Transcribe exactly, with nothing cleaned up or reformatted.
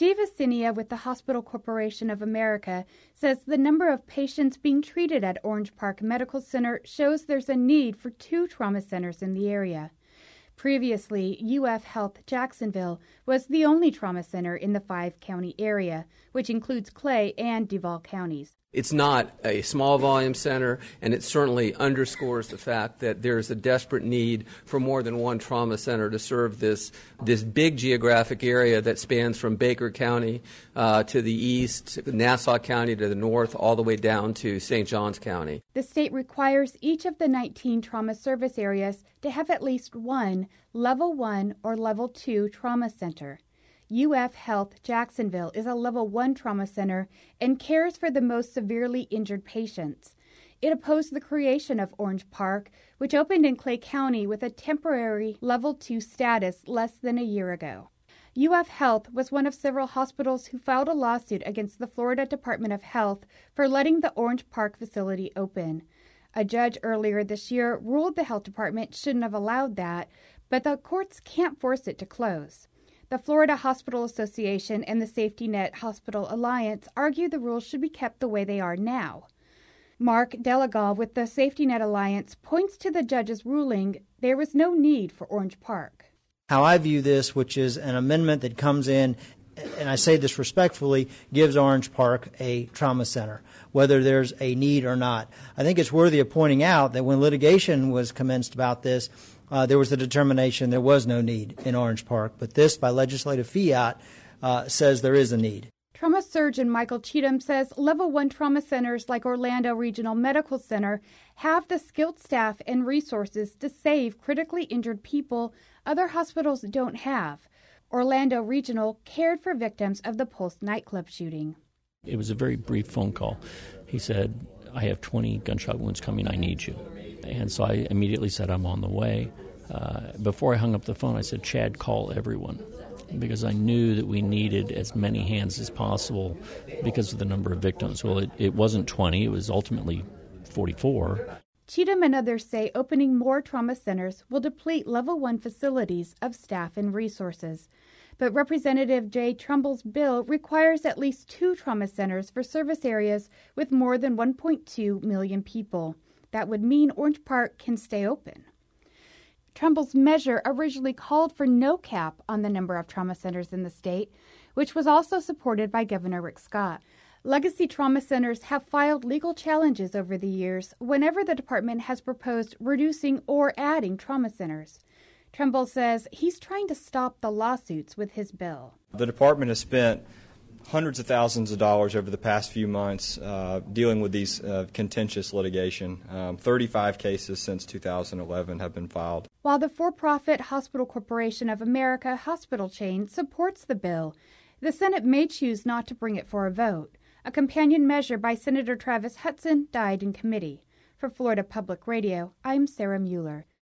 Steve Asinia with the Hospital Corporation of America says the number of patients being treated at Orange Park Medical Center shows there's a need for two trauma centers in the area. Previously, U F Health Jacksonville was the only trauma center in the five-county area, which includes Clay and Duval counties. It's not a small volume center, and it certainly underscores the fact that there is a desperate need for more than one trauma center to serve this this big geographic area that spans from Baker County uh, to the east, Nassau County to the north, all the way down to Saint Johns County. The state requires each of the nineteen trauma service areas to have at least one level one or level two trauma center. U F Health Jacksonville is a level one trauma center and cares for the most severely injured patients. It opposed the creation of Orange Park, which opened in Clay County with a temporary level two status less than a year ago. U F Health was one of several hospitals who filed a lawsuit against the Florida Department of Health for letting the Orange Park facility open. A judge earlier this year ruled the health department shouldn't have allowed that, but the courts can't force it to close. The Florida Hospital Association and the Safety Net Hospital Alliance argue the rules should be kept the way they are now. Mark Delagal with the Safety Net Alliance points to the judge's ruling there was no need for Orange Park. How I view this, which is an amendment that comes in, and I say this respectfully, gives Orange Park a trauma center, whether there's a need or not. I think it's worthy of pointing out that when litigation was commenced about this, Uh, there was a determination there was no need in Orange Park, but this, by legislative fiat, uh, says there is a need. Trauma surgeon Michael Cheatham says level one trauma centers like Orlando Regional Medical Center have the skilled staff and resources to save critically injured people other hospitals don't have. Orlando Regional cared for victims of the Pulse nightclub shooting. It was a very brief phone call. He said, I have twenty gunshot wounds coming, I need you. And so I immediately said, I'm on the way. Uh, before I hung up the phone, I said, Chad, call everyone, because I knew that we needed as many hands as possible because of the number of victims. Well, it, it wasn't twenty, it was ultimately forty-four. Cheatham and others say opening more trauma centers will deplete level one facilities of staff and resources. But Representative Jay Trumbull's bill requires at least two trauma centers for service areas with more than one point two million people. That would mean Orange Park can stay open. Trumbull's measure originally called for no cap on the number of trauma centers in the state, which was also supported by Governor Rick Scott. Legacy trauma centers have filed legal challenges over the years whenever the department has proposed reducing or adding trauma centers. Trumbull says he's trying to stop the lawsuits with his bill. The department has spent hundreds of thousands of dollars over the past few months uh, dealing with these uh, contentious litigation. Um, thirty-five cases since two thousand eleven have been filed. While the for-profit Hospital Corporation of America hospital chain supports the bill, the Senate may choose not to bring it for a vote. A companion measure by Senator Travis Hudson died in committee. For Florida Public Radio, I'm Sarah Mueller.